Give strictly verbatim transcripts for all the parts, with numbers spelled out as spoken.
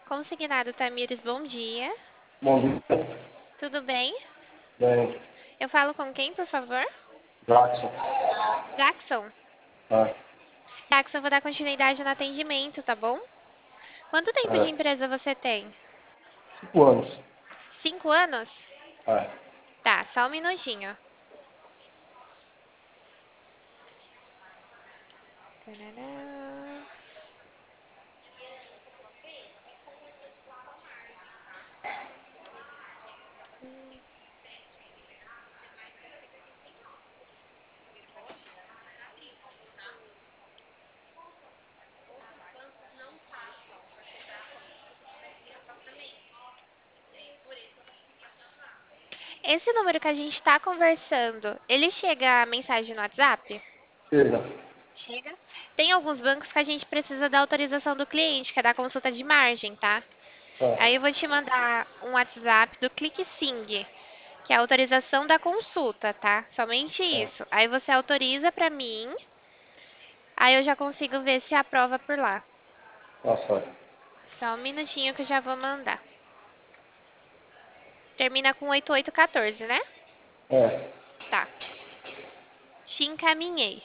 Consignado Tamires, bom dia. Bom dia. Tudo bem? Bem, Eu falo com quem, por favor? Jackson. Jackson. É, Jackson, eu vou dar continuidade no atendimento, tá bom? Quanto tempo de é, empresa você tem? cinco anos. Cinco anos? É. Tá, só um minutinho. Tarará. Esse número que a gente tá conversando, ele chega a mensagem no WhatsApp? Chega. Chega. Tem alguns bancos que a gente precisa da autorização do cliente, que é da consulta de margem, tá? Aí eu É. vou te mandar um WhatsApp do ClickSing, que é a autorização da consulta, tá? Somente É. isso. Aí você autoriza pra mim, aí eu já consigo ver se aprova por lá. Tá certo. Só um minutinho que eu já vou mandar. Termina com oito oito um quatro, né? É. Tá. Te encaminhei.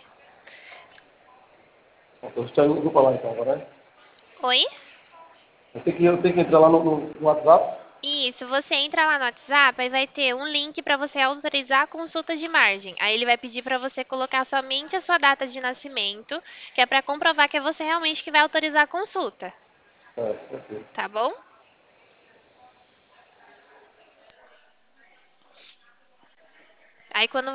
Então, você eu vou falar então, agora, né? Oi? Eu tenho que, eu tenho que entrar lá no, no, no WhatsApp. Isso, você entra lá no WhatsApp, aí vai ter um link para você autorizar a consulta de margem. Aí ele vai pedir para você colocar somente a sua data de nascimento, que é para comprovar que é você realmente que vai autorizar a consulta, É, perfeito. tá bom? Aí quando